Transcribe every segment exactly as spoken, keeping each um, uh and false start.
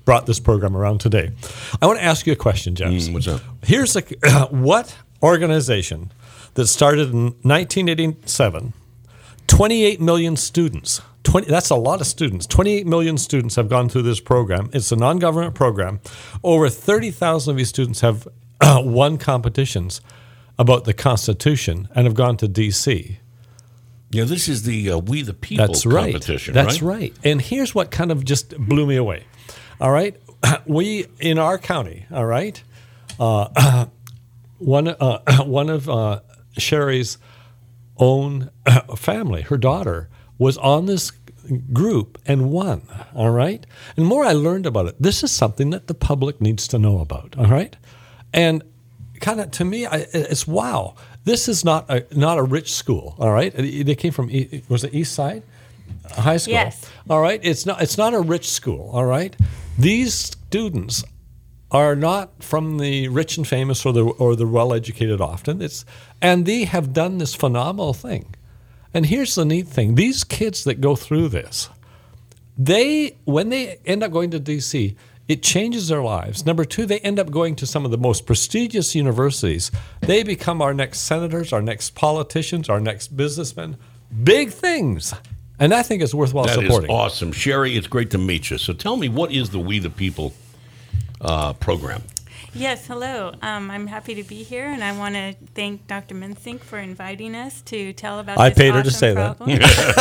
brought this program around today. I want to ask you a question, James. Mm, what's up? Here's a, uh, what organization that started in nineteen eighty-seven, twenty-eight million students. twenty, that's a lot of students. twenty-eight million students have gone through this program. It's a non-government program. Over thirty thousand of these students have uh, won competitions about the Constitution and have gone to D C. Yeah, this is the uh, We the People That's right. competition, That's right? right. And here's what kind of just blew me away. All right, we in our county. All right, uh, one uh, one of uh, Sherry's own uh, family, her daughter, was on this group and won. All right, and more I learned about it. This is something that the public needs to know about. All right, and kind of to me, I, it's wow. This is not a not a rich school. All right, they came from was it East Side High School? Yes. All right, it's not it's not a rich school. All right, these students are not from the rich and famous or the or the well educated. Often it's and they have done this phenomenal thing. And here's the neat thing: these kids that go through this, they when they end up going to D C, it changes their lives. Number two, they end up going to some of the most prestigious universities. They become our next senators, our next politicians, our next businessmen. Big things. And I think it's worthwhile That supporting. That is awesome. Sherry, it's great to meet you. So tell me, what is the We the People uh, program? Yes, hello. Um, I'm happy to be here, and I want to thank Doctor Mensink for inviting us to tell about I this paid her awesome to say problem.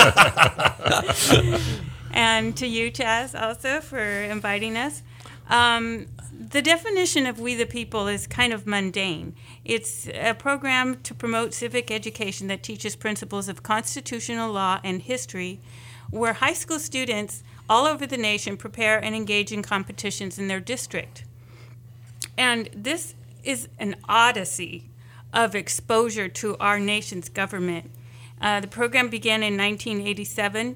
that. And to you, Chaz, also for inviting us. Um, the definition of We the People is kind of mundane. It's a program to promote civic education that teaches principles of constitutional law and history, where high school students all over the nation prepare and engage in competitions in their district. And this is an odyssey of exposure to our nation's government. Uh, the program began in nineteen eighty-seven,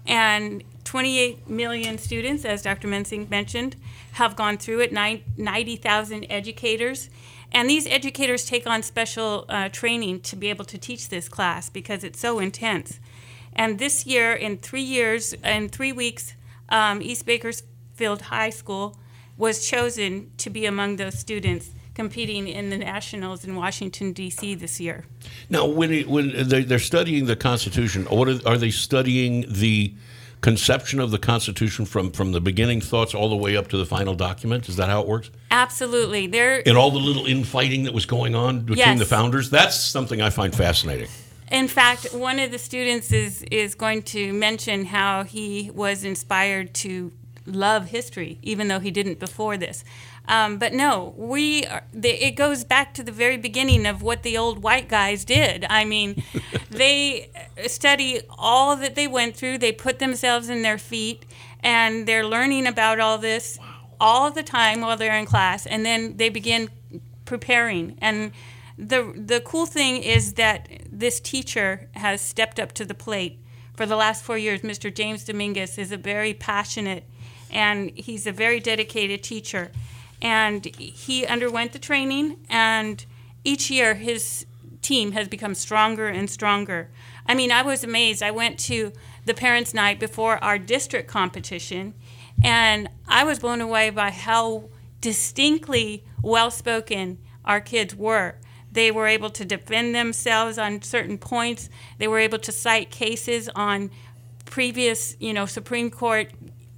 and twenty-eight million students, as Doctor Mensink mentioned, have gone through it, ninety thousand educators. And these educators take on special uh, training to be able to teach this class because it's so intense. And this year, in three years, in three weeks, um, East Bakersfield High School was chosen to be among those students competing in the nationals in Washington, D C this year. Now, when it, when they, they're studying the Constitution, what are, are they studying the conception of the Constitution from, from the beginning thoughts all the way up to the final document? Is that how it works? Absolutely. There, And all the little infighting that was going on between Yes. the founders? That's something I find fascinating. in fact, one of the students is, is going to mention how he was inspired to love history, even though he didn't before this. Um, but no, we are, the, it goes back to the very beginning of what the old white guys did. I mean, they study all that they went through. They put themselves in their feet, and they're learning about all this wow. all the time while they're in class, and then they begin preparing. And the the cool thing is that this teacher has stepped up to the plate. For the last four years, Mister James Dominguez is a very passionate, and he's a very dedicated teacher. And he underwent the training, and each year his team has become stronger and stronger. I mean, I was amazed. I went to the parents' night before our district competition, and I was blown away by how distinctly well-spoken our kids were. They were able to defend themselves on certain points. They were able to cite cases on previous, you know, Supreme Court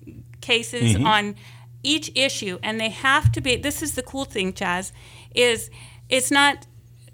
cases mm-hmm. on each issue, and they have to be, this is the cool thing, Chaz, is it's not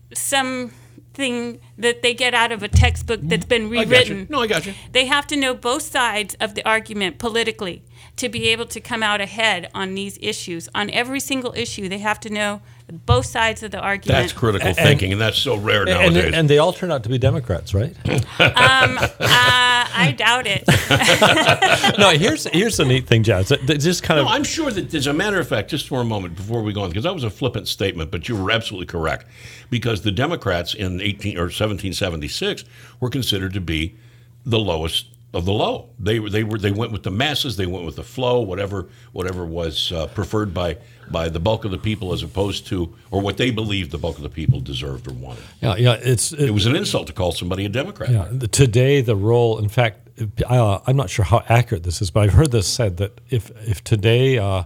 something that they get out of a textbook that's been rewritten. I got you. No, I got you. They have to know both sides of the argument politically to be able to come out ahead on these issues. On every single issue, they have to know both sides of the argument. That's critical and, thinking, and that's so rare and, nowadays. And, and they all turn out to be Democrats, right? um, uh, I doubt it. No, here's here's the neat thing, Jazz. It, it just kind no, of. I'm sure that, as a matter of fact, just for a moment before we go on, because that was a flippant statement, but you were absolutely correct, because the Democrats in eighteen or seventeen seventy-six were considered to be the lowest of the low. They were they were they went with the masses, they went with the flow, whatever whatever was uh, preferred by by the bulk of the people, as opposed to, or what they believed the bulk of the people deserved or wanted. Yeah, yeah. It's it, it was an insult to call somebody a Democrat. Yeah. Today, the role, in fact, uh, I'm not sure how accurate this is, but I've heard this said that if if today uh,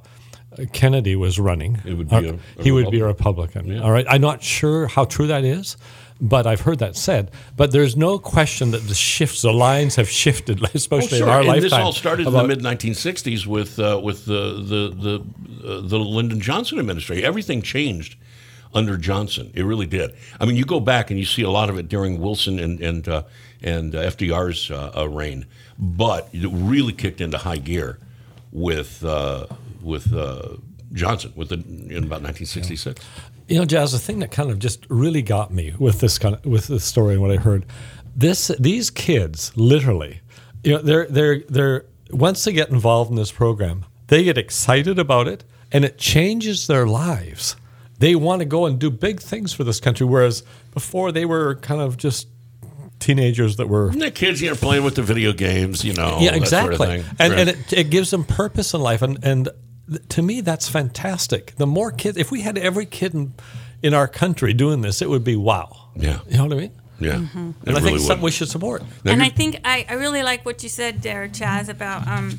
Kennedy was running, It would be uh, a- a he would be a Republican. Republican. Yeah. All right, I'm not sure how true that is, but I've heard that said. But there's no question that the shifts, the lines have shifted, especially Well, in our and lifetime. this all started in about- the mid nineteen sixties with uh, with the the the, uh, the Lyndon Johnson administration. Everything changed under Johnson. It really did. I mean, you go back and you see a lot of it during Wilson and and uh, and uh, F D R's uh, uh, reign, but it really kicked into high gear with uh, with uh, Johnson with the, in about nineteen sixty-six. You know, Jazz, the thing that kind of just really got me with this kind of with this story and what I heard, this these kids literally, you know, they're they're they're once they get involved in this program, they get excited about it, and it changes their lives. They want to go and do big things for this country, whereas before they were kind of just teenagers that were. And the kids, you know, playing with the video games, you know, Yeah, that exactly. sort of thing. And Right. and it, it gives them purpose in life. And and th- to me, that's fantastic. The more kids, if we had every kid in, in our country doing this, it would be wow. Yeah. You know what I mean? yeah, Mm-hmm. It And I think really it's something would. we should support. Now and I you're- think I, I really like what you said there, Chaz, about um,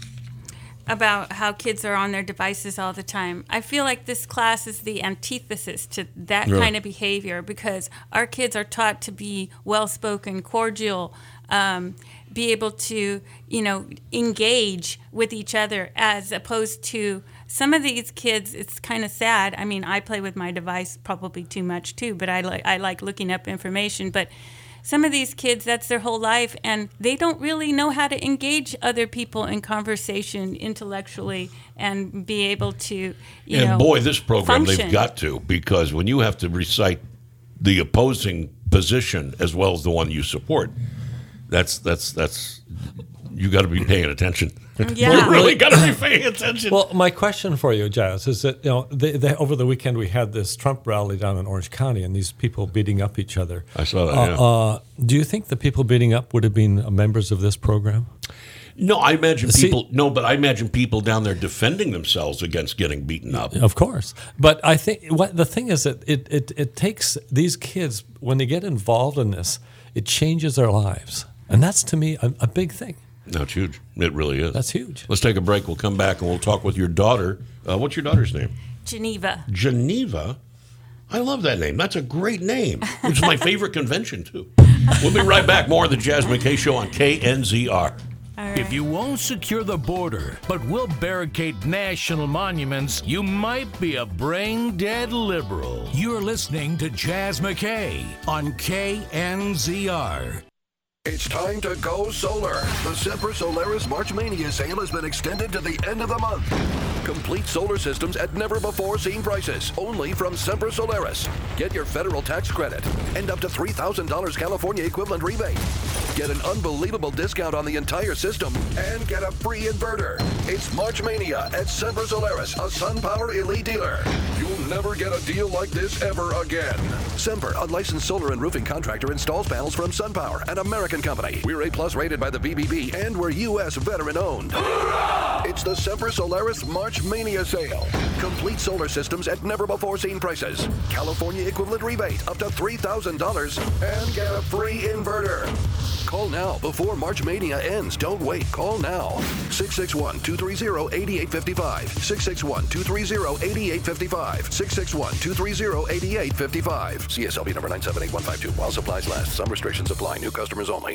about how kids are on their devices all the time. I feel like this class is the antithesis to that Really? kind of behavior, because our kids are taught to be well-spoken, cordial, um, be able to, you know, engage with each other, as opposed to some of these kids. It's kind of sad. I mean, I play with my device probably too much too, but I like I like looking up information. But some of these kids, that's their whole life, and they don't really know how to engage other people in conversation intellectually and be able to, you and know, boy, this program function. they've got to, because when you have to recite the opposing position as well as the one you support, that's that's that's you got to be paying attention. Yeah. You really got to be paying attention. Well, my question for you, Jazz, is that, you know, they, they, over the weekend we had this Trump rally down in Orange County, and these people beating up each other. I saw that. Uh, yeah. uh, do you think the people beating up would have been members of this program? no, I imagine See- people. No, but I imagine people down there defending themselves against getting beaten up. Of course. But I think what the thing is that it, it, it takes these kids, when they get involved in this, it changes their lives. And that's, to me, a, a big thing. No, it's huge. It really is. That's huge. Let's take a break. We'll come back and we'll talk with your daughter. Uh, what's your daughter's name? Geneva. Geneva. I love that name. That's a great name. It's my favorite convention, too. We'll be right back. More of the Jazz McKay Show on K N Z R. All right. If you won't secure the border, but will barricade national monuments, you might be a brain-dead liberal. You're listening to Jazz McKay on K N Z R. It's time to go solar. The Semper Solaris March Mania sale has been extended to the end of the month. Complete solar systems at never-before-seen prices, only from Semper Solaris. Get your federal tax credit and up to three thousand dollars California equivalent rebate. Get an unbelievable discount on the entire system and get a free inverter. It's March Mania at Semper Solaris, a SunPower Elite dealer. You'll never get a deal like this ever again. Semper, a licensed solar and roofing contractor, installs panels from SunPower, an American company. We're A-plus rated by the B B B, and we're U S veteran owned. It's the Semper Solaris March Mania sale. Complete solar systems at never-before-seen prices. California equivalent rebate up to three thousand dollars and get a free inverter. Call now before March Mania ends. Don't wait. Call now. six six one, two three zero, eight eight five five. six six one, two three zero, eight eight five five. six six one, two three zero, eight eight five five. C S L B number nine seven eight one five two. While supplies last. Some restrictions apply. New customers only.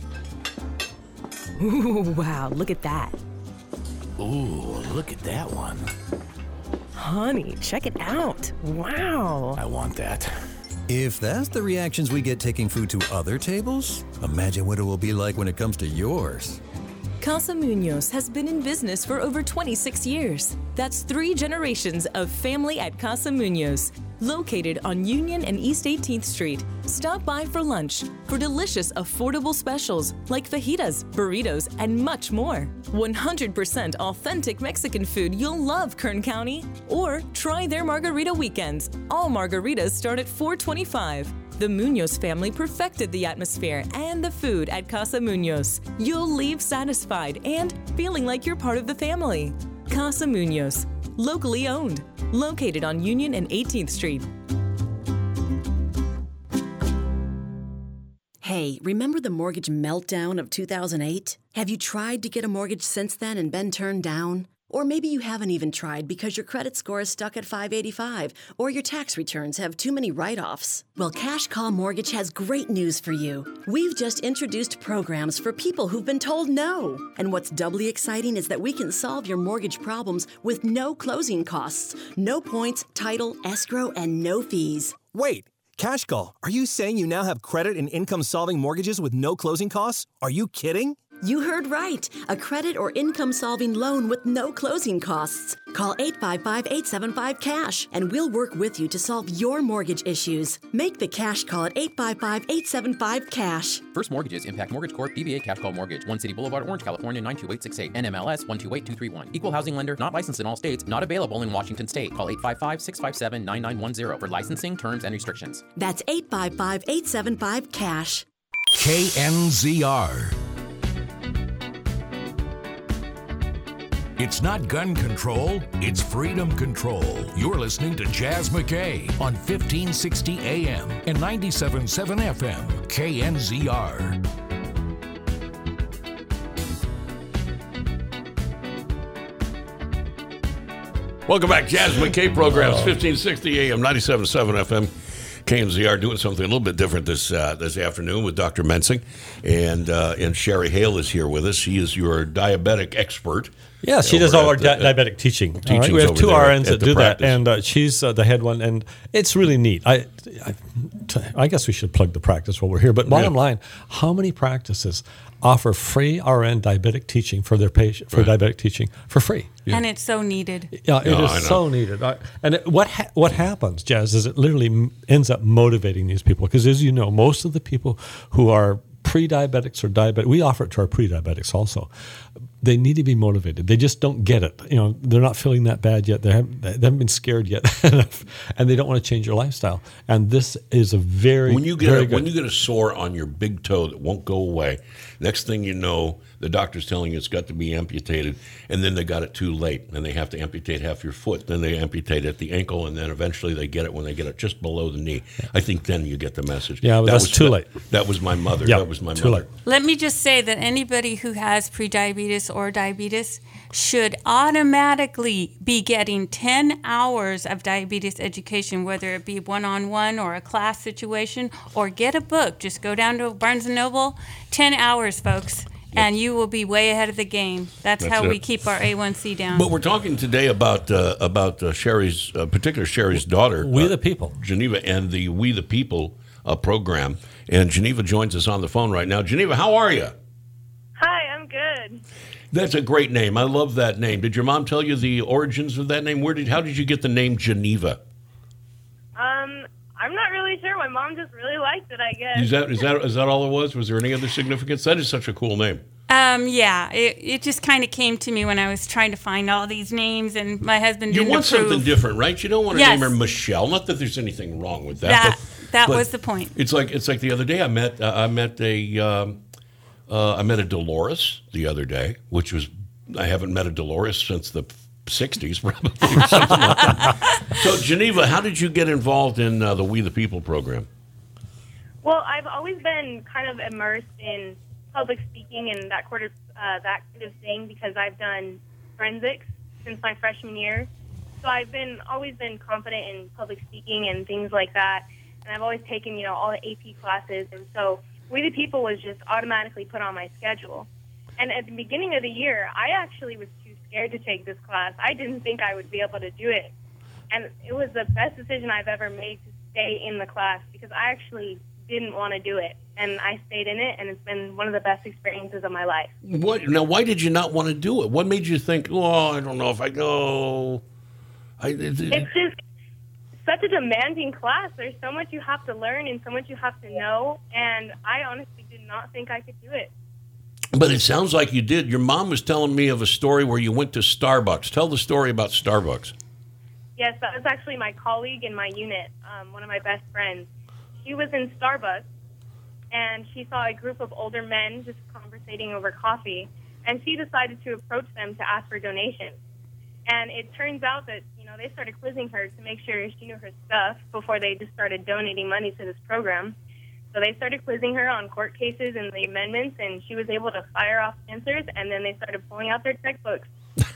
Ooh, wow, look at that. Ooh, look at that one. Honey, check it out. Wow. I want that. If that's the reactions we get taking food to other tables, imagine what it will be like when it comes to yours. Casa Munoz has been in business for over twenty-six years. That's three generations of family at Casa Munoz, located on Union and East eighteenth Street. Stop by for lunch for delicious, affordable specials like fajitas, burritos, and much more. one hundred percent authentic Mexican food you'll love, Kern County. Or try their margarita weekends. All margaritas start at four twenty-five. The Munoz family perfected the atmosphere and the food at Casa Munoz. You'll leave satisfied and feeling like you're part of the family. Casa Munoz, locally owned, located on Union and eighteenth Street. Hey, remember the mortgage meltdown of two thousand eight? Have you tried to get a mortgage since then and been turned down? Or maybe you haven't even tried because your credit score is stuck at five eighty-five, or your tax returns have too many write-offs. Well, Cash Call Mortgage has great news for you. We've just introduced programs for people who've been told no. And what's doubly exciting is that we can solve your mortgage problems with no closing costs, no points, title, escrow, and no fees. Wait, Cash Call, are you saying you now have credit and income-solving mortgages with no closing costs? Are you kidding? You heard right. A credit or income-solving loan with no closing costs. Call eight five five, eight seven five, CASH, and we'll work with you to solve your mortgage issues. Make the cash call at eight five five, eight seven five, CASH. First Mortgages, Impact Mortgage Corp, D B A Cash Call Mortgage, One City Boulevard, Orange, California, nine two eight six eight, N M L S one two eight two three one. Equal housing lender, not licensed in all states, not available in Washington State. Call eight five five, six five seven, nine nine one zero for licensing, terms, and restrictions. That's eight five five, eight seven five, CASH. K N Z R. It's not gun control, it's freedom control. You're listening to Jazz McKay on fifteen sixty A M and ninety-seven point seven F M, K N Z R. Welcome back. Jazz McKay programs, fifteen sixty A M, ninety-seven point seven F M. K N Z R doing something a little bit different this uh, this afternoon with Doctor Mensing, and uh, and Sherry Hale is here with us. She is your diabetic expert. Yeah, she does all our di- diabetic teaching. All right? We have two R Ns that do practice. that, and uh, she's uh, the head one, and it's really neat. I, I, I guess we should plug the practice while we're here. But bottom yeah. line, how many practices offer free R N diabetic teaching for their patient for right. diabetic teaching for free? Yeah. And it's so needed. Yeah, it no, is so needed. And it, what ha- what happens, Jazz, is it literally m- ends up motivating these people because, as you know, most of the people who are pre-diabetics or diabetic, we offer it to our pre-diabetics also. They need to be motivated. They just don't get it. You know, they're not feeling that bad yet. They haven't, they haven't been scared yet, and they don't want to change their lifestyle. And this is a very when you get very a, good. when you get a sore on your big toe that won't go away. Next thing you know, the doctor's telling you it's got to be amputated, and then they got it too late, and they have to amputate half your foot. Then they amputate at the ankle, and then eventually they get it when they get it just below the knee. I think then you get the message. Yeah, but that that's was, too that, late. That was my mother. Yep, that was my too mother. Late. Let me just say that anybody who has prediabetes or diabetes should automatically be getting ten hours of diabetes education, whether it be one-on-one or a class situation, or get a book. Just go down to Barnes and Noble, ten hours, folks, and you will be way ahead of the game. That's, That's how it. we keep our A one C down. But we're talking today about uh, about uh, Sherry's, uh, particular Sherry's daughter. We uh, the People. Geneva, and the We the People uh, program. And Geneva joins us on the phone right now. Geneva, how are you? Hi, I'm good. That's a great name. I love that name. Did your mom tell you the origins of that name? Where did? How did you get the name Geneva? Um, I'm not really sure. My mom just really liked it, I guess. Is that is that is that all it was? Was there any other significance? That is such a cool name. Um, yeah, it, it just kind of came to me when I was trying to find all these names, and my husband didn't You want approve. something different, right? You don't want to Yes. name her Michelle. Not that there's anything wrong with that. That, but, that but was the point. It's like it's like the other day I met uh, I met a um, uh, I met a Dolores the other day, which was I haven't met a Dolores since the sixties, probably. Or something like that. So, Geneva, how did you get involved in uh, the We the People program? Well, I've always been kind of immersed in public speaking and that sort of uh, that kind of thing because I've done forensics since my freshman year. So I've been always been confident in public speaking and things like that. And I've always taken, you know, all the A P classes. And so We the People was just automatically put on my schedule. And at the beginning of the year, I actually was too scared to take this class. I didn't think I would be able to do it. And it was the best decision I've ever made to stay in the class because I actually didn't want to do it. And I stayed in it, and it's been one of the best experiences of my life. What now? Why did you not want to do it? What made you think, oh, I don't know if I go? I, it, it's just such a demanding class. There's so much you have to learn and so much you have to know, and I honestly did not think I could do it. But it sounds like you did. Your mom was telling me of a story where you went to Starbucks. Tell the story about Starbucks. Yes, that was actually my colleague in my unit, um, one of my best friends. She was in Starbucks, and she saw a group of older men just conversating over coffee, and she decided to approach them to ask for donations. And it turns out that, you know, they started quizzing her to make sure she knew her stuff before they just started donating money to this program. So they started quizzing her on court cases and the amendments, and she was able to fire off answers, and then they started pulling out their checkbooks.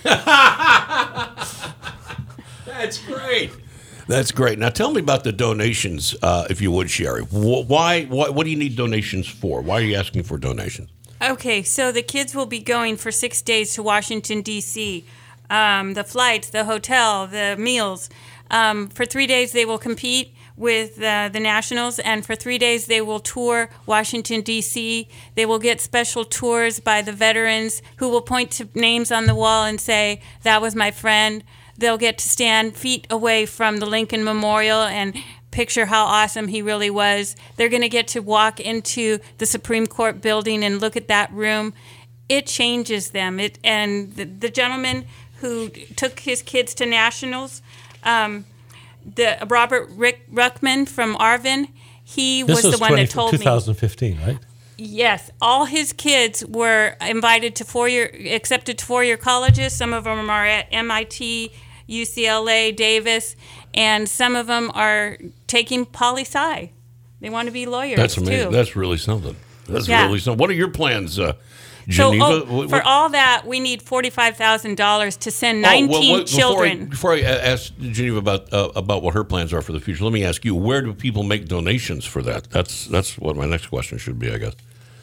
That's great. That's great. Now tell me about the donations, uh, if you would, Sherry. Why, why? What do you need donations for? Why are you asking for donations? Okay, so the kids will be going for six days to Washington, D C Um, the flights, the hotel, the meals. Um, for three days, they will compete with uh, the Nationals, and for three days, they will tour Washington, D C They will get special tours by the veterans who will point to names on the wall and say, "That was my friend." They'll get to stand feet away from the Lincoln Memorial and picture how awesome he really was. They're going to get to walk into the Supreme Court building and look at that room. It changes them. It and the, the gentleman who took his kids to Nationals, um, the Robert Rick Ruckman from Arvin, he this was the one twenty, that told me. twenty fifteen, right? Yes, all his kids were invited to four-year, accepted to four-year colleges. Some of them are at M I T, U C L A, Davis, and some of them are taking poli-sci. They want to be lawyers, That's amazing. too. That's really something. That's Yeah. really something. What are your plans, uh, So, Geneva? oh, What- for what- all that, we need forty-five thousand dollars to send Oh, nineteen well, what- children. Before I, before I ask Geneva about uh, about what her plans are for the future, let me ask you: where do people make donations for that? That's that's what my next question should be, I guess.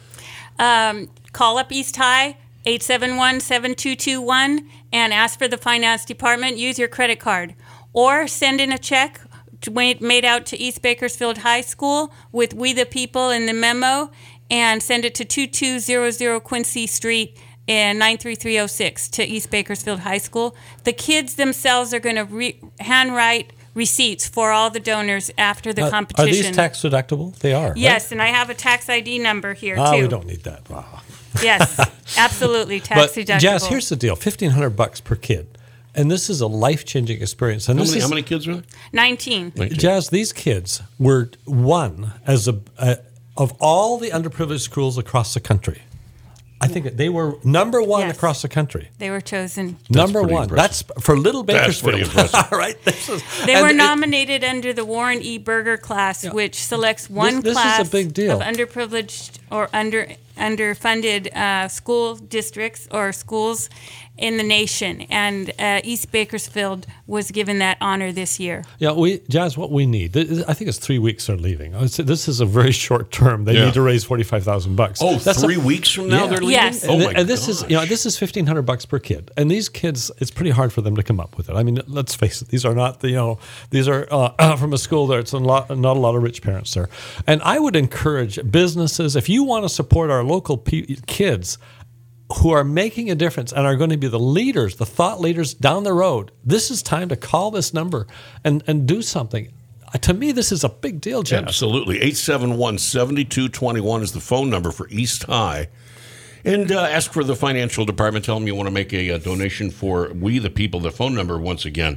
Um, call up East High, eight seven one, seven two two one, and ask for the finance department. Use your credit card. Or send in a check to, made out to East Bakersfield High School with We the People in the memo, and send it to two two zero zero Quincy Street in nine three three oh six to East Bakersfield High School. The kids themselves are going to re- handwrite receipts for all the donors after the Uh, competition. Are these tax deductible? They are. Yes, right? and I have a tax I D number here, Ah, too. we don't need that. Wow. Yes, absolutely, tax But deductible. Jazz, here's the deal: fifteen hundred bucks per kid, and this is a life-changing experience. And How this many, is, how many kids are there? nineteen. Jazz, these kids were one as a uh, of all the underprivileged schools across the country. I think they were number one Yes. across the country. They were chosen. Number pretty one. impressive. That's for Little That's pretty Bakersfield. impressive. All right. This is, They and were it- nominated under the Warren E. Berger class, which selects one this is a class big deal. of underprivileged or under underfunded uh, school districts or schools in the nation, and uh, East Bakersfield was given that honor this year. Yeah, we Jazz. What we need, th- I think it's three weeks they're leaving. I would say this is a very short term. They Yeah. need to raise forty five thousand bucks. Oh, That's three a- weeks from now Yeah. they're leaving? Yes. Oh, and, my th- and this is, you know, gosh. this is fifteen hundred bucks per kid, and these kids, it's pretty hard for them to come up with it. I mean, let's face it; these are not, the, you know, these are uh, from a school there. It's a lot, not a lot of rich parents there, and I would encourage businesses, if you want to support our local pe- kids who are making a difference and are going to be the leaders, the thought leaders down the road. This is time to call this number and and do something. Uh, To me, this is a big deal, Jazz. Absolutely. eight seven one, seven two two one is the phone number for East High. And uh, ask for the financial department. Tell them you want to make a, uh donation for We the People. The phone number, once again,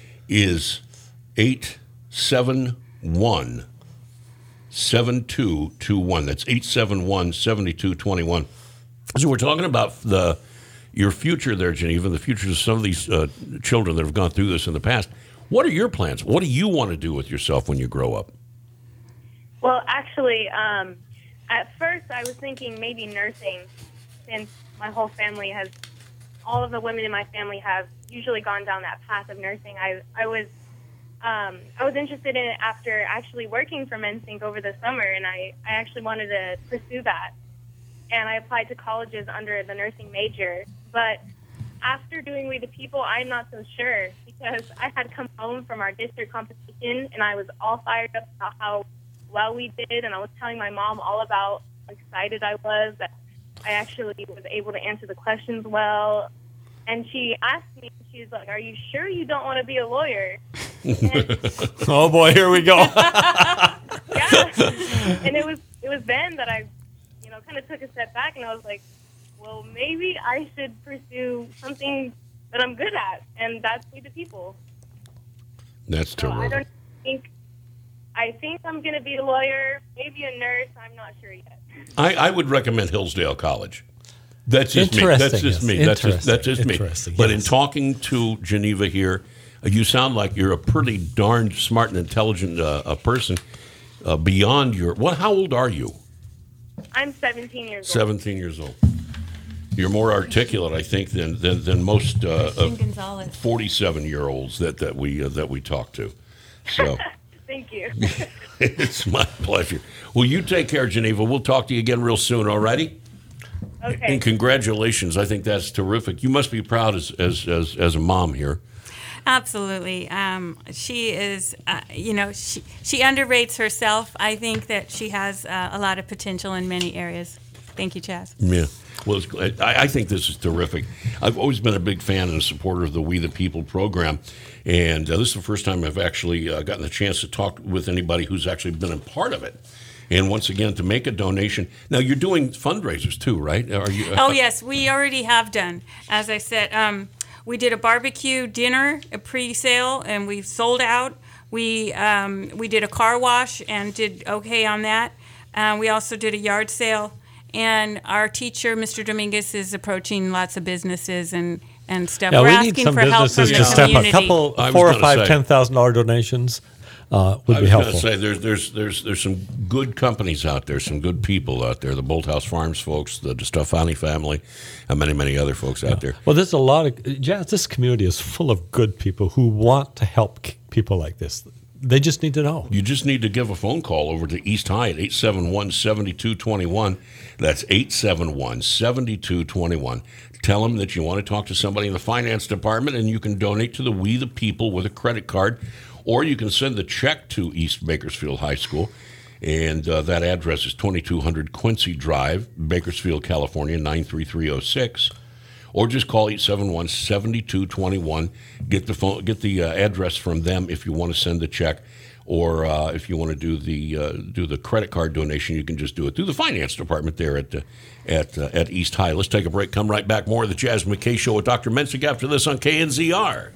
is eight seven one, seven two two one. That's eight seven one, seven two two one. So we're talking about the your future there, Geneva, the futures of some of these uh, children that have gone through this in the past. What are your plans? What do you want to do with yourself when you grow up? Well, actually, um, at first I was thinking maybe nursing, since my whole family has, all of the women in my family have usually gone down that path of nursing. I I was um, I was interested in it after actually working for MenSync over the summer, and I, I actually wanted to pursue that. And I applied to colleges under the nursing major. But after doing We the People, I'm not so sure, because I had come home from our district competition, and I was all fired up about how well we did, and I was telling my mom all about how excited I was that I actually was able to answer the questions well. And she asked me, she's like, "Are you sure you don't want to be a lawyer?" And, Oh boy, here we go. yeah. And it was it was then that I, you know, kind of took a step back, and I was like, well, maybe I should pursue something that I'm good at, and that's We the People. That's So I terrific. don't think, I think I'm going to be a lawyer, maybe a nurse. I'm not sure yet. I, I would recommend Hillsdale College. That's just me. That's Interesting, just yes. me. That's just, that's Interesting, just me. interesting, But in yes. talking to Geneva here, uh, you sound like you're a pretty darn smart and intelligent uh, a person. Uh, beyond your, what? How old are you? I'm seventeen years old. Seventeen years old. You're more articulate, I think, than than, than most uh, forty-seven-year-olds that that we uh, that we talk to. So, thank you. It's my pleasure. Well, you take care, Geneva. We'll talk to you again real soon. All righty. Okay. And congratulations. I think that's terrific. You must be proud as as as, as a mom here. Absolutely. Um, she is, uh, you know, she, she underrates herself. I think that she has uh, a lot of potential in many areas. Thank you, Chaz. Yeah. Well, it's, I, I think this is terrific. I've always been a big fan and a supporter of the We the People program. And uh, this is the first time I've actually uh, gotten a chance to talk with anybody who's actually been a part of it. And once again, to make a donation. Now, you're doing fundraisers too, right? Are you? Uh, oh, yes. We already have done. As I said, um, we did a barbecue dinner, a pre-sale, and we've sold out. We um, we did a car wash and did okay on that. Uh, we also did a yard sale. And our teacher, Mister Dominguez, is approaching lots of businesses and, and stuff. Yeah, We're we asking need some for help from businesses the to step community. up. A couple, I was four or gonna five, say- ten thousand dollar donations uh, would I be was helpful. going to say there's there's there's there's some good companies out there, some good people out there. The Bolthouse Farms folks, the DeStefani family, and many many other folks out there. Well, there's a lot of Jazz. This community is full of good people who want to help k- people like this. They just need to know. You just need to give a phone call over to East High at eight seven one, seven two two one. That's eight seven one, seven two two one. Tell them that you want to talk to somebody in the finance department, and you can donate to the We the People with a credit card, or you can send the check to East Bakersfield High School. And uh, that address is twenty-two hundred Quincy Drive, Bakersfield, California, nine three three oh six. Or just call eight seven one, seven two two one. Get the phone, get the uh, address from them if you want to send the check, or uh, if you want to do the uh, do the credit card donation, you can just do it through the finance department there at uh, at uh, at East High. Let's take a break. Come right back. More of the Jazz McKay Show with Doctor Mensick after this on K N Z R.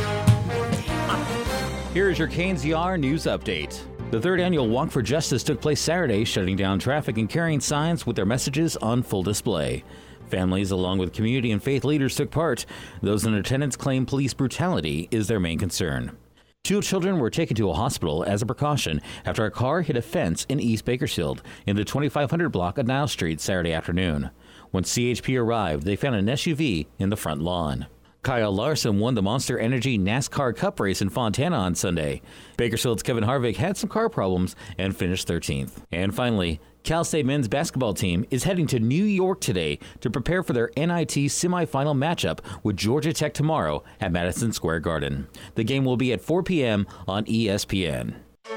Here's your K N Z R news update. The third annual Walk for Justice took place Saturday, shutting down traffic and carrying signs with their messages on full display. Families, along with community and faith leaders, took part. Those in attendance claim police brutality is their main concern. Two children were taken to a hospital as a precaution after a car hit a fence in East Bakersfield in the twenty-five hundred block of Niles Street Saturday afternoon. When C H P arrived, they found an S U V in the front lawn. Kyle Larson won the Monster Energy NASCAR Cup race in Fontana on Sunday. Bakersfield's Kevin Harvick had some car problems and finished thirteenth. And finally, Cal State men's basketball team is heading to New York today to prepare for their N I T semifinal matchup with Georgia Tech tomorrow at Madison Square Garden. The game will be at four p.m. on E S P N.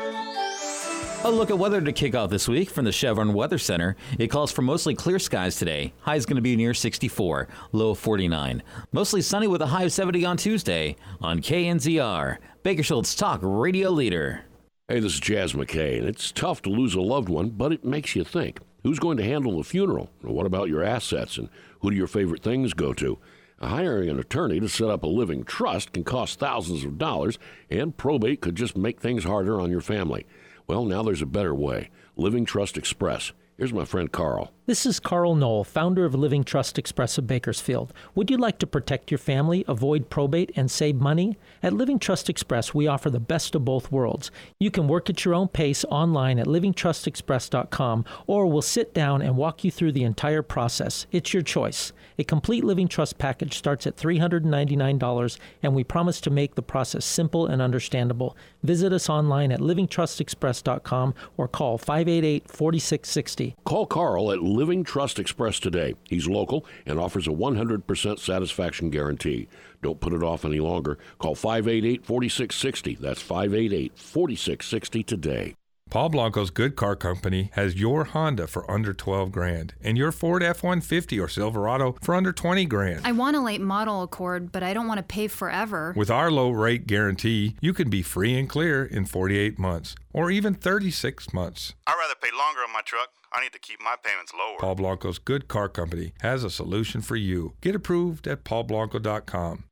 A look at weather to kick off this week from the Chevron Weather Center. It calls for mostly clear skies today. High is going to be near sixty-four, low of forty-nine. Mostly sunny with a high of seventy on Tuesday on K N Z R, Bakersfield's talk radio leader. Hey, this is Jazz McKay, and it's tough to lose a loved one, but it makes you think. Who's going to handle the funeral? What about your assets, and who do your favorite things go to? Hiring an attorney to set up a living trust can cost thousands of dollars, and probate could just make things harder on your family. Well, now there's a better way. Living Trust Express. Here's my friend Carl. This is Carl Knoll, founder of Living Trust Express of Bakersfield. Would you like to protect your family, avoid probate, and save money? At Living Trust Express, we offer the best of both worlds. You can work at your own pace online at living trust express dot com, or we'll sit down and walk you through the entire process. It's your choice. A complete Living Trust package starts at three hundred ninety-nine dollars, and we promise to make the process simple and understandable. Visit us online at living trust express dot com or call five eight eight, four six six zero. Call Carl at Living Trust Express today. He's local and offers a one hundred percent satisfaction guarantee. Don't put it off any longer. Call five eight eight, four six six zero. That's five eight eight, four six six zero today. Paul Blanco's Good Car Company has your Honda for under twelve grand and your Ford F one fifty or Silverado for under twenty grand. I want a late model Accord, but I don't want to pay forever. With our low rate guarantee, you can be free and clear in forty-eight months or even thirty-six months. I'd rather pay longer on my truck. I need to keep my payments lower. Paul Blanco's Good Car Company has a solution for you. Get approved at paul blanco dot com.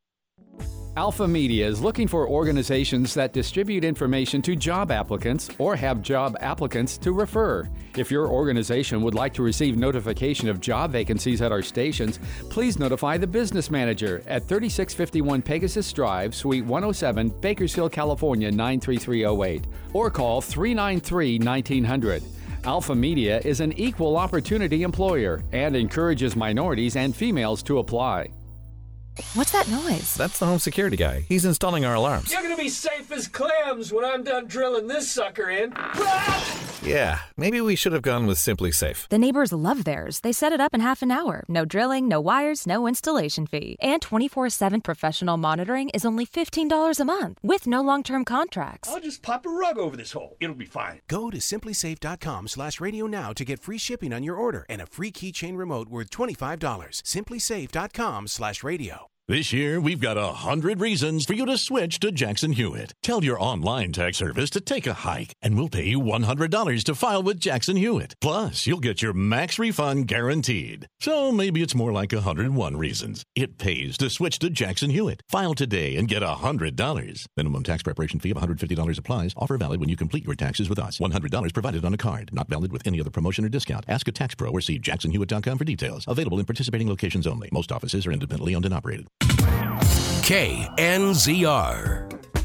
Alpha Media is looking for organizations that distribute information to job applicants or have job applicants to refer. If your organization would like to receive notification of job vacancies at our stations, please notify the business manager at thirty-six fifty-one Pegasus Drive, Suite one oh seven, Bakersfield, California nine three three oh eight, or call three nine three, nineteen hundred. Alpha Media is an equal opportunity employer and encourages minorities and females to apply. What's that noise? That's the home security guy. He's installing our alarms. You're gonna be safe as clams when I'm done drilling this sucker in. Yeah, maybe we should have gone with Simply Safe. The neighbors love theirs. They set it up in half an hour. No drilling, no wires, no installation fee. And twenty-four seven professional monitoring is only fifteen dollars a month with no long-term contracts. I'll just pop a rug over this hole. It'll be fine. Go to simplysafe.com slash radio now to get free shipping on your order and a free keychain remote worth twenty-five dollars. simplysafe.com slash radio. This year, we've got a hundred reasons for you to switch to Jackson Hewitt. Tell your online tax service to take a hike, and we'll pay you one hundred dollars to file with Jackson Hewitt. Plus, you'll get your max refund guaranteed. So maybe it's more like one hundred one reasons. It pays to switch to Jackson Hewitt. File today and get one hundred dollars. Minimum tax preparation fee of one hundred fifty dollars applies. Offer valid when you complete your taxes with us. one hundred dollars provided on a card. Not valid with any other promotion or discount. Ask a tax pro or see jackson hewitt dot com for details. Available in participating locations only. Most offices are independently owned and operated. K N Z R.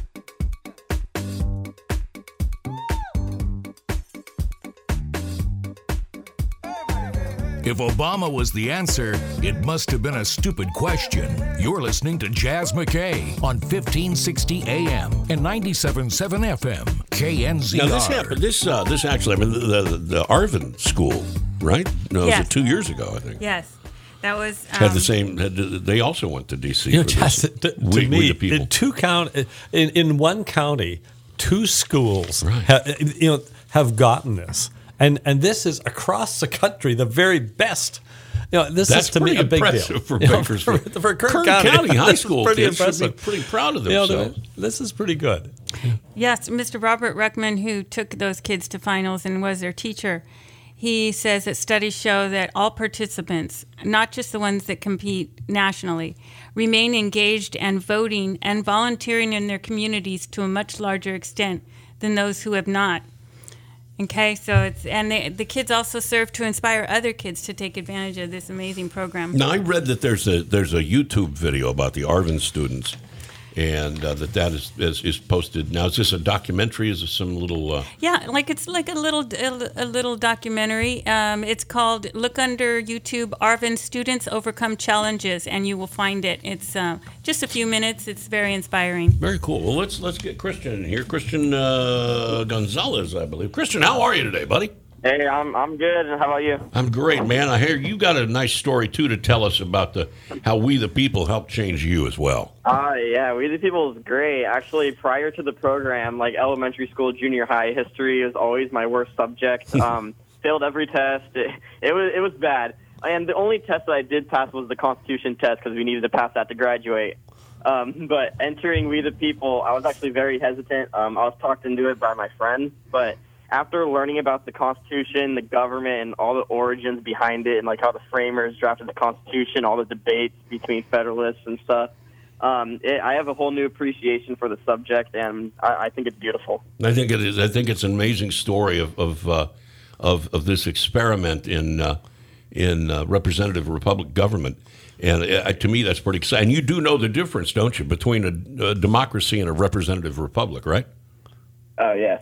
If Obama was the answer, it must have been a stupid question. You're listening to Jazz McKay on fifteen sixty A M and ninety-seven point seven F M. K N Z R. Now this happened. This uh, this actually, I mean, the, the, the Arvin School, right? No, Yes. it was two years ago, I think. Yes. That was um, Had the same. Had, they also went to D C. You know, for Jess, this. to, to we, me, we the people. in two count, in, in one county, two schools, ha, you know, have gotten this, and and this is across the country the very best. You know, this That's is to me pretty a big deal impressive for You know, Bakersfield. for, for Kern, Kern County, County High this is School pretty kids should be impressive. pretty proud of You know, themselves. this is pretty good. Yes, Mister Robert Ruckman, who took those kids to finals and was their teacher, he says that studies show that all participants, not just the ones that compete nationally, remain engaged and voting and volunteering in their communities to a much larger extent than those who have not. Okay, so it's and they, the kids also serve to inspire other kids to take advantage of this amazing program. Now I read that there's a there's a YouTube video about the Arvin students, and uh, that that is, is is posted. Now is this a documentary? Is this some little? Uh... Yeah, like it's like a little a, a little documentary. Um, it's called "Look Under YouTube: Arvin Students Overcome Challenges," and you will find it. It's uh, just a few minutes. It's very inspiring. Very cool. Well, let's let's get Christian in here. Christian uh, Gonzalez, I believe. Christian, how are you today, buddy? Hey, I'm I'm good. How about you? I'm great, man. I hear you got a nice story too to tell us about the how We the People helped change you as well. Uh, yeah, We the People is great. Actually, prior to the program, like elementary school, junior high, history was always my worst subject. Um, failed every test. It, it was it was bad. And the only test that I did pass was the Constitution test because we needed to pass that to graduate. Um, but entering We the People, I was actually very hesitant. Um, I was talked into it by my friend, but after learning about the Constitution, the government, and all the origins behind it, and like how the framers drafted the Constitution, all the debates between Federalists and stuff, um, it, I have a whole new appreciation for the subject, and I, I think it's beautiful. I think it is. I think it's an amazing story of of uh, of, of this experiment in uh, in uh, representative republic government, and uh, to me that's pretty exciting. You do know the difference, don't you, between a, a democracy and a representative republic, right? Oh, yes.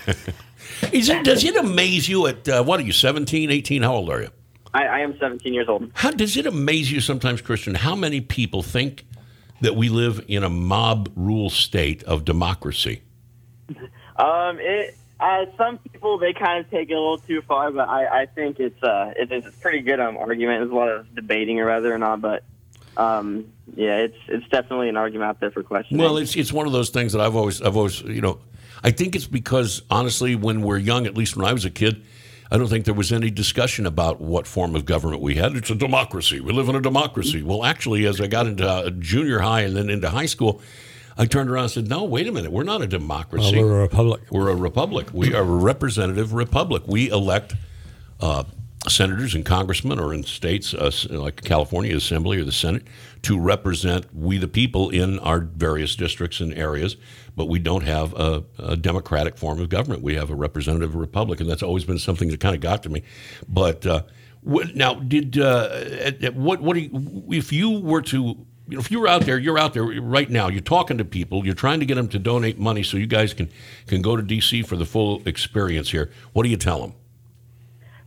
Is it, does it amaze you at, uh, what are you, seventeen, eighteen? How old are you? I, I am seventeen years old. How does it amaze you sometimes, Christian, how many people think that we live in a mob rule state of democracy? Um, it, uh, some people, they kind of take it a little too far, but I, I think it's uh, it, it's a pretty good um, argument. There's a lot of debating or whether or not, but um, yeah, it's it's definitely an argument out there for questioning. Well, it's it's one of those things that I've always I've always you know. I think it's because, honestly, when we're young, at least when I was a kid, I don't think there was any discussion about what form of government we had. It's a democracy. We live in a democracy. Well, actually, as I got into uh, junior high and then into high school, I turned around and said, no, wait a minute. We're not a democracy. Well, we're a republic. We're a republic. We are a representative republic. We elect uh, senators and congressmen, or in states uh, like California Assembly or the Senate, to represent we the people in our various districts and areas. But we don't have a, a democratic form of government. We have a representative republic, and that's always been something that kind of got to me. But uh, what, now, did uh, at, at what what do you, if you were to, you know, if you were out there, you're out there right now, you're talking to people, you're trying to get them to donate money so you guys can can go to D C for the full experience here. What do you tell them?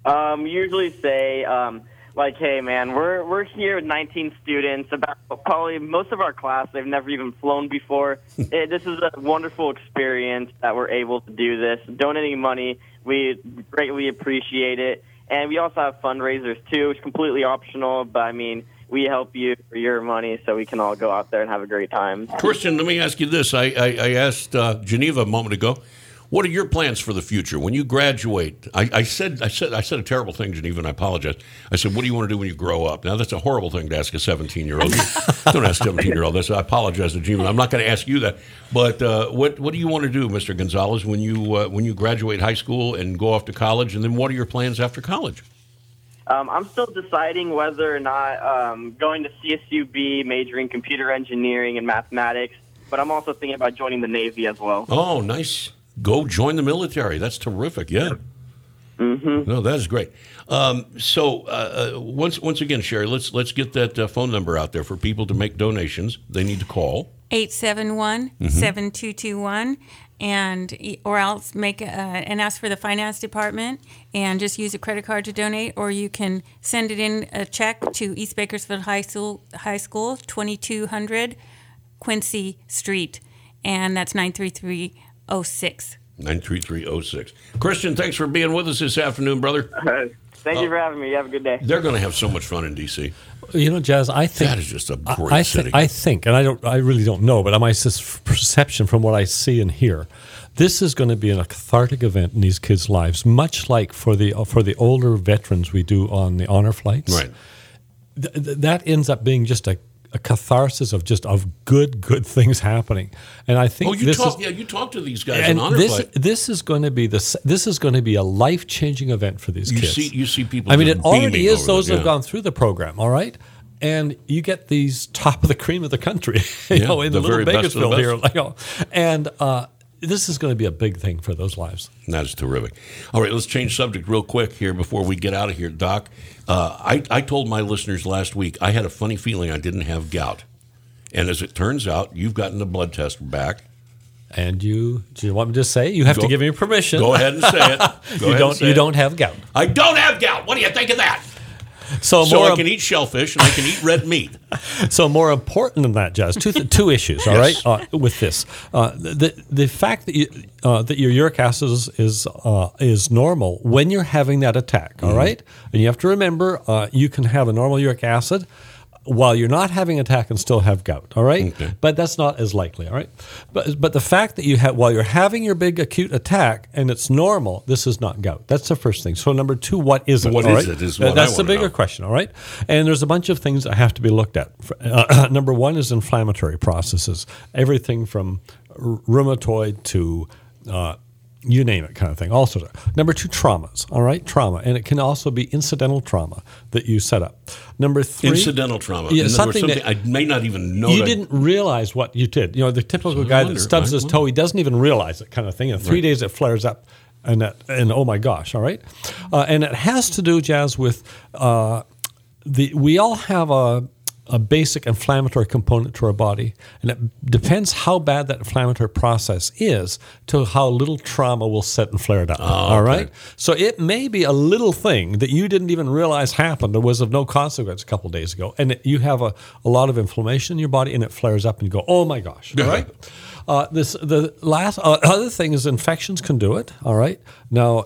Um, usually say, um, like, hey, man, we're we're here with nineteen students. About probably most of our class, they've never even flown before. it, this is a wonderful experience that we're able to do this. Donating money, we greatly appreciate it. And we also have fundraisers, too. It's completely optional, but, I mean, we help you for your money so we can all go out there and have a great time. Christian, let me ask you this. I, I, I asked uh, Geneva a moment ago, what are your plans for the future when you graduate? I, I said I said I said a terrible thing, Geneva, and I apologize. I said, what do you want to do when you grow up? Now, that's a horrible thing to ask a seventeen-year-old. Don't ask a seventeen-year-old this. I apologize to Geneva. I'm not going to ask you that. But uh, what what do you want to do, Mister Gonzalez, when you uh, when you graduate high school and go off to college? And then what are your plans after college? Um, I'm still deciding whether or not um, going to C S U B, majoring computer engineering and mathematics, but I'm also thinking about joining the Navy as well. Oh, nice. Go join the military. That's terrific. Yeah. Mm-hmm. No, that is great. Um, so uh, uh, once once again, Sherry, let's let's get that uh, phone number out there for people to make donations. They need to call eight seven one, seven two two one, and or else make a, and ask for the finance department and just use a credit card to donate, or you can send it in a check to East Bakersfield High School, High School, twenty-two hundred Quincy Street, and that's nine three three oh six. nine three three oh six. Christian, thanks for being with us this afternoon, brother. Thank you for having me. You have a good day. They're going to have so much fun in D C. You know, Jazz, I think that is just a great I, I city. Th- I think, and I don't, I really don't know, but my perception from what I see and hear, this is going to be a cathartic event in these kids' lives, much like for the for the older veterans we do on the honor flights. Right. Th- th- that ends up being just a, a catharsis of just of good good things happening, and I think Oh, you this talk. is, Yeah, you talk to these guys and in honor this flight. this is going to be the this is going to be a life changing event for these You kids. see, you see people. I mean, just it already beaming is over those them, who have yeah. gone through the program, all right? And you get these top of the cream of the country, you Yeah, know, in the little very best of the Bakersfield here. best. Like, oh, and uh, this is going to be a big thing for those lives. That's terrific. All right, let's change subject real quick here before we get out of here, Doc. Uh, I, I told my listeners last week I had a funny feeling I didn't have gout. And as it turns out, you've gotten the blood test back. And you, do you want me to say? You have Go- to give me permission. Go ahead and say it. Go you ahead don't. and say you it. don't have gout. I don't have gout. What do you think of that? So, So more I can eat shellfish and I can eat red meat. So more important than that, Jazz, two two issues. All Yes. right, uh, with this, uh, the the fact that you uh, that your uric acid is is, uh, is normal when you're having that attack. All Mm-hmm. right, and you have to remember uh, you can have a normal uric acid while you're not having an attack and still have gout. All right, Okay. but that's not as likely. All right, but but the fact that you have while you're having your big acute attack and it's normal, this is not gout. That's the first thing. So number two, what is it? What all is right? it is Uh, what I That's the wanna bigger know. question. All right, and there's a bunch of things that have to be looked at. Uh, number one is inflammatory processes, everything from r- rheumatoid to uh, you name it, kind of thing. All sorts of. Number two, traumas. All right, trauma, and it can also be incidental trauma that you set up. Number three, Incidental trauma. Yeah, In other words, something, something that I may not even know. you that didn't realize what you did. You know, the typical guy wonder, that stubs I his wonder. toe, he doesn't even realize it, kind of thing. In three Right. days, it flares up, and that, and oh my gosh, all right, uh, and it has to do, Jazz, with uh, the we all have a a basic inflammatory component to our body, and it depends how bad that inflammatory process is to how little trauma will set and flare it up. all okay. right, so it may be a little thing that you didn't even realize happened or was of no consequence a couple of days ago, and it, you have a, a lot of inflammation in your body, and it flares up, and you go, "Oh my gosh!" All right. Uh, this the last uh, other thing is infections can do it. All right. Now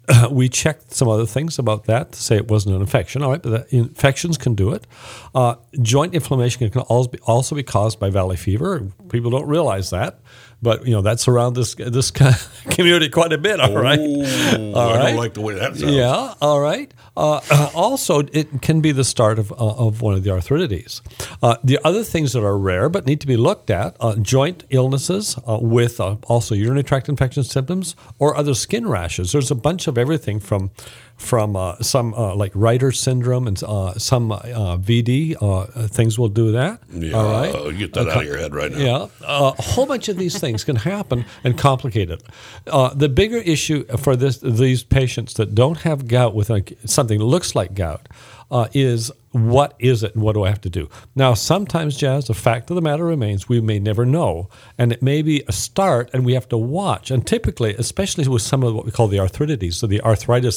we checked some other things about that to say it wasn't an infection. All right, but the infections can do it. Uh, joint inflammation can also be, also be caused by valley fever. People don't realize that, but you know that's around this this community quite a bit. All right, Ooh, all I right. don't like the way that sounds. Yeah, all right. Uh, also, it can be the start of, uh, of one of the arthritides. Uh, the other things that are rare but need to be looked at, uh, joint illnesses uh, with uh, also urinary tract infection symptoms or other skin rashes. There's a bunch of everything from from uh, some uh, like Reiter syndrome and uh, some uh, V D. Uh, things will do that. Yeah, all right. get that out of your head right now. Yeah, uh, a whole bunch of these things can happen and complicate it. Uh, the bigger issue for this these patients that don't have gout with like something that looks like gout uh, is what is it and what do I have to do? Now, sometimes, Jazz, the fact of the matter remains we may never know, and it may be a start, and we have to watch. And typically, especially with some of what we call the arthritides, so the arthritis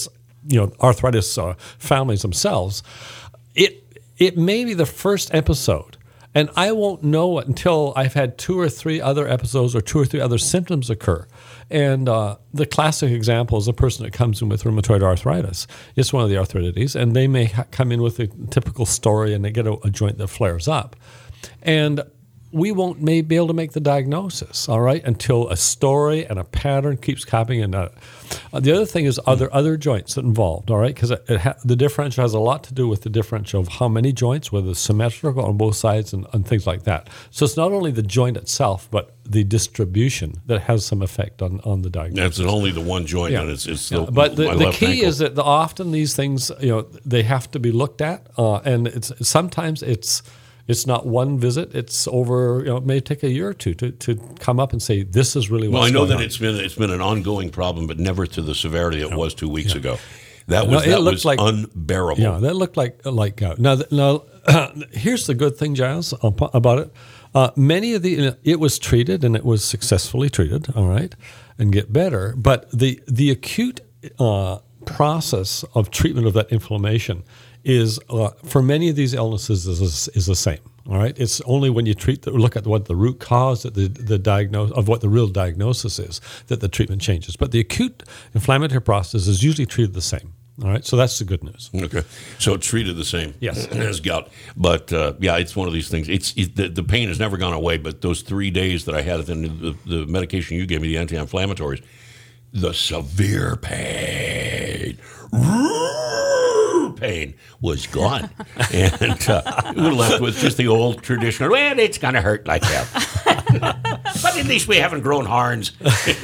you know, arthritis uh, families themselves, it it may be the first episode. And I won't know it until I've had two or three other episodes or two or three other symptoms occur. And uh, the classic example is a person that comes in with rheumatoid arthritis. It's one of the arthritides, and they may ha- come in with a typical story, and they get a, a joint that flares up. And we won't may be able to make the diagnosis, all right, until a story and a pattern keeps copying. And uh, the other thing is, are there other joints involved, all right? Because it, it ha- the differential has a lot to do with the differential of how many joints, whether it's symmetrical on both sides and, and things like that. So it's not only the joint itself, but the distribution that has some effect on, on the diagnosis. It's only the one joint, Yeah. and it's, it's Yeah. the, But the, my the left key ankle. is that the, often these things, you know, they have to be looked at, uh, and it's sometimes it's it's not one visit. It's over. You know, it may take a year or two to, to come up and say this is really what's Well, I know going that on. it's been it's been an ongoing problem, but never to the severity it was two weeks ago. That No, was it that looked was like- unbearable. Yeah, that looked like like gout. Now, th- now here's the good thing, Giles, ap- about it. Uh, many of the it was treated and it was successfully treated, all right, and get better. But the the acute uh, process of treatment of that inflammation is uh, for many of these illnesses is is the same. All right, it's only when you treat the, look at what the root cause that the the diagnose of what the real diagnosis is that the treatment changes. But the acute inflammatory process is usually treated the same. All right, so that's the good news. Okay, so it's treated the same Yes. as gout, but uh, yeah, it's one of these things. It's it, the, the pain has never gone away, but those three days that I had, the, the, the medication you gave me, the anti-inflammatories, the severe pain, pain was gone, and uh, we were left with just the old traditional. Well, it's gonna hurt like that, but at least we haven't grown horns.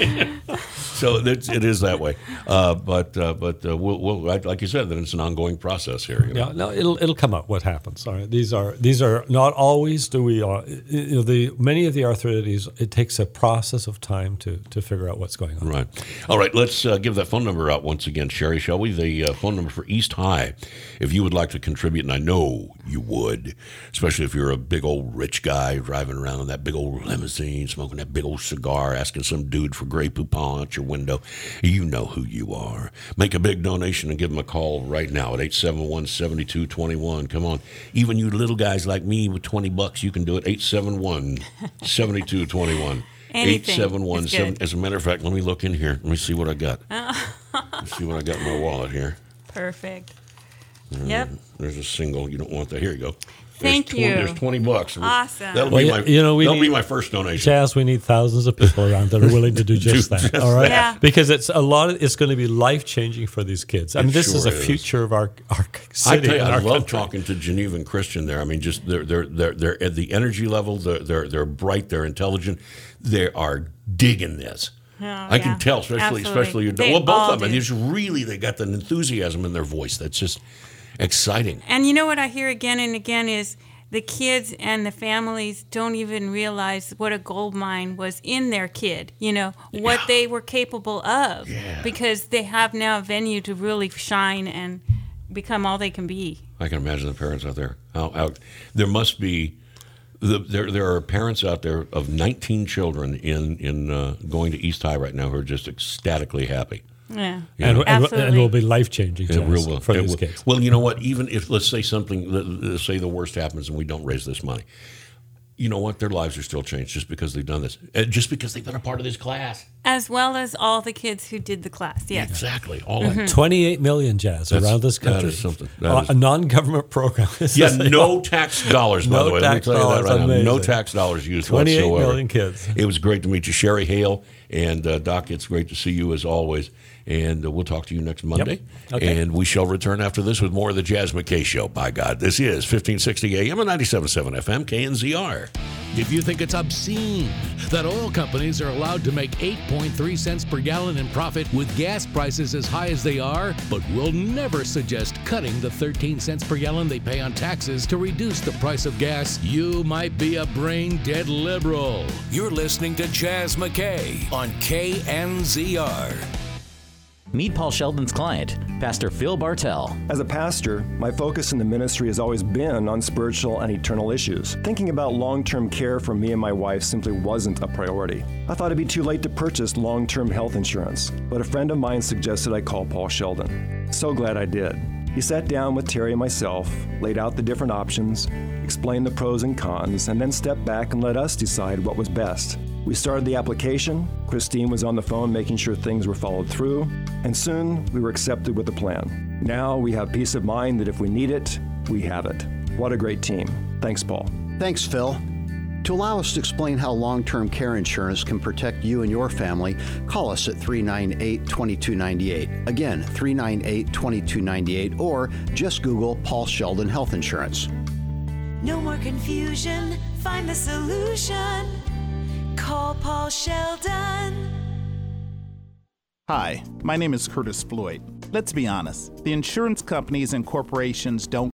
So it's, it is that way, uh, but uh, but uh, we'll, we'll, like you said, then it's an ongoing process here. You know? Yeah, no, it'll it'll come up what happens. All right, these are these are not always do we uh, you know the many of the arthritides. It takes a process of time to to figure out what's going on. Right. All right. Let's uh, give that phone number out once again, Sherry, shall we? The uh, phone number for East High, if you would like to contribute, and I know you would, especially if you're a big old rich guy driving around in that big old limousine, smoking that big old cigar, asking some dude for Grey Poupon at your window. You know who you are. Make a big donation and give them a call right now at eight seven one, seven two two one. Come on. Even you little guys like me with twenty bucks, you can do it. eight seven one, seven two two one. eight seven one seven. As a matter of fact, let me look in here. Let me see what I got. Let's see what I got in my wallet here. Perfect. Uh, Yep. There's a single. You don't want that. Here you go. Thank there's twenty, you. There's twenty bucks. Awesome. That'll Well, be you- my. you know, we that'll need- be my first donation. Chaz, we need thousands of people around that are willing to do just Do that. just all right, that. Yeah. because it's a lot. Of, it's going to be life changing for these kids. I mean, It this is sure a is. future of our our I city. tell you, and I our love country. talking to Geneva and Christian there. I mean, just they're they're they're they're at the energy level. They're they're they're bright. They're intelligent. They are digging this. Oh, I yeah. can tell, especially Absolutely. especially your They well, both all of them. do. There's really they got the enthusiasm in their voice. That's just exciting. And you know what I hear again and again is the kids and the families don't even realize what a gold mine was in their kid, you know, what they were capable of. Yeah. Because they have now a venue to really shine and become all they can be. I can imagine the parents out there. How, how there must be. The, there, there are parents out there of nineteen children in in uh, going to East High right now who are just ecstatically happy. Yeah, You and, know? and, and will be life changing It real will. for It these will. kids. Well, you know what? Even if let's say something, let- let's say the worst happens and we don't raise this money, you know what? Their lives are still changed just because they've done this, Uh, just because they've been a part of this class. As well as all the kids who did the class, yes. Exactly. All Mhm. that. twenty-eight million, Jazz, That's- around this that country. is something. That Uh, is- a non-government program. Yeah, no tax dollars, by No the way. Let me tax tell you that dollars, right now. No amazing. tax dollars used twenty-eight whatsoever. million kids. It was great to meet you, Sherry Hale. And uh, Doc, it's great to see you as always. And uh, we'll talk to you next Monday. Okay. And we shall return after this with more of the Jazz McKay Show. By God, this is fifteen sixty A M and ninety-seven point seven F M, K N Z R. If you think it's obscene that oil companies are allowed to make eight point three cents per gallon in profit with gas prices as high as they are, but will never suggest cutting the thirteen cents per gallon they pay on taxes to reduce the price of gas, you might be a brain-dead liberal. You're listening to Jazz McKay on K N Z R. Meet Paul Sheldon's client, Pastor Phil Bartell. As a pastor, my focus in the ministry has always been on spiritual and eternal issues. Thinking about long-term care for me and my wife simply wasn't a priority. I thought it'd be too late to purchase long-term health insurance, but a friend of mine suggested I call Paul Sheldon. So glad I did. He sat down with Terry and myself, laid out the different options, explained the pros and cons, and then stepped back and let us decide what was best. We started the application, Christine was on the phone making sure things were followed through, and soon we were accepted with a plan. Now we have peace of mind that if we need it, we have it. What a great team. Thanks, Paul. Thanks, Phil. To allow us to explain how long-term care insurance can protect you and your family, call us at three nine eight, two two nine eight. Again, three nine eight, two two nine eight, or just Google Paul Sheldon Health Insurance. No more confusion. Find the solution. Call Paul Sheldon. Hi, my name is Curtis Floyd. Let's be honest, the insurance companies and corporations don't